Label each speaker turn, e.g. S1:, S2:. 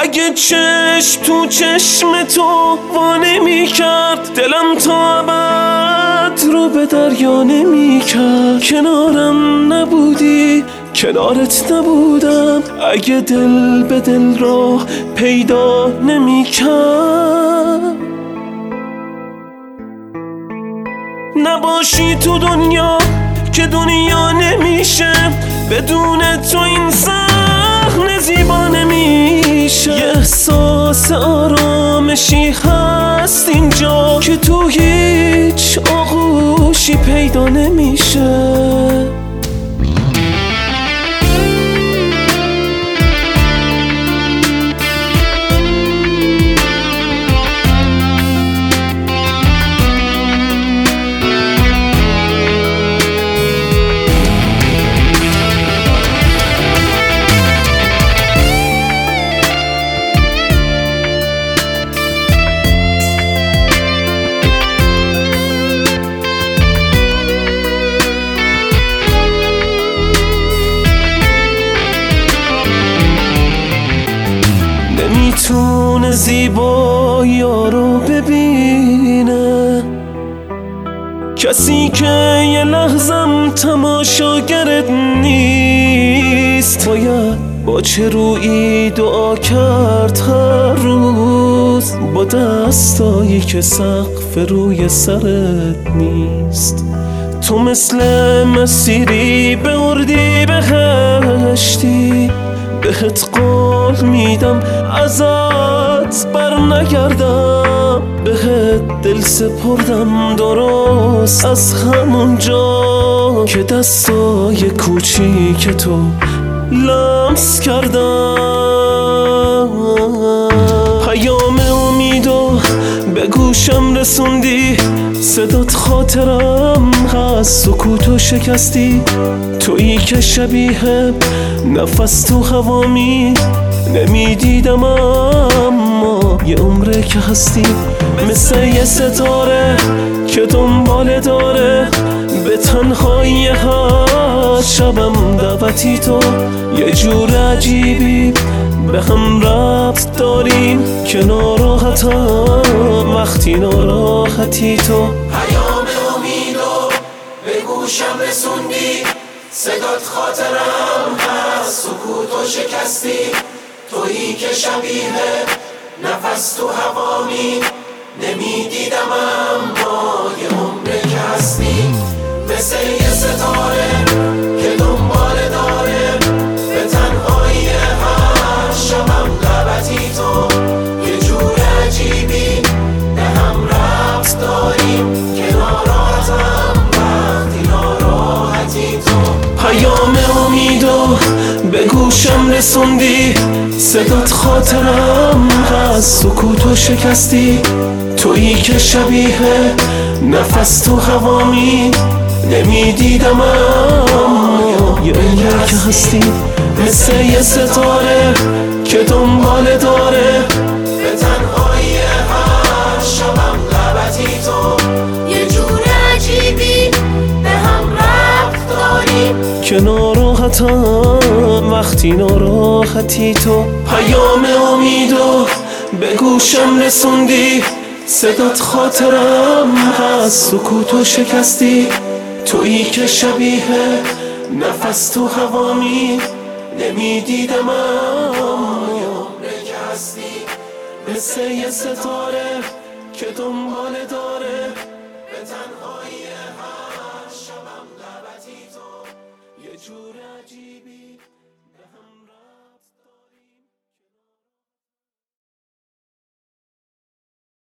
S1: اگه چشم تو چشم تو وا نمی‌کرد، دلم تا ابد رو به دریا نمی‌کرد. کنارم نبودی، کنارت نبودم، اگه دل به دل راه پیدا نمی‌کرد. نباشی تو دنیا که دنیا نمیشه، بدون تو این صحنه زیبا نمیشه. یه احساس آرامشی هست اینجا که تو هیچ آغوشی پیدا نمیشه. نمیتونه زیبایی رو ببینه کسی که یه لحظم تماشاگرت نیست. باید با چه رویی دعا کرد هر روز با دستایی که سقف روی سرت نیست. تو مثل مسیری به اردی بهشتی، بهت قول میدم ازت بر نگردم. بهت دل سپردم درست از همون جا که دستای کوچیک تو لمس کردم. پیام امیدو به گوشم رسوندی، صدات خاطرم هست، سکوتو شکستی. تویی که شبیه نفس تو هوامی، نمیدیدم اما یه عمره که هستی. مثل یه ستاره که دنباله داره به تنهایی هر شبم دعوتی تو. یه جور عجیبی به هم ربط داریم که ناراحتم وقتی ناراحتی تو.
S2: پیام امیدو به گوشم رسوندی، صدات خاطرم هست، سکوتو شکستی. تویی که شبیه نفس تو هوامی، نمیدیدم اما یه عمره که هستی. مثل یه ستاره که دنباله داره به تنهایی هر شبم دعوتی تو. یه جور عجیبی به هم ربط داریم که ناراحتم وقتی ناراحتی تو.
S1: پیام امیدو به گوشم رسوندی، صدات خاطرم هست، سکوتو شکستی. تویی که شبیه نفس تو هوامی، نمیدیدم اما یه عمره که هستی. مثل یه ستاره که دنباله داره
S2: به تنهایی هر شبم لبتی تو. یه جور عجیبی به هم ربط داریم
S1: که ناراحتم وقتی ناراحتی تو. پیام امیدو به گوشم رسوندی، صدات خاطرم هست، سکوتو شکستی. تویی که شبیه نفس تو هوامی، نمیدیدم اما یه عمره که هستی. مثل یه ستاره که دنباله داره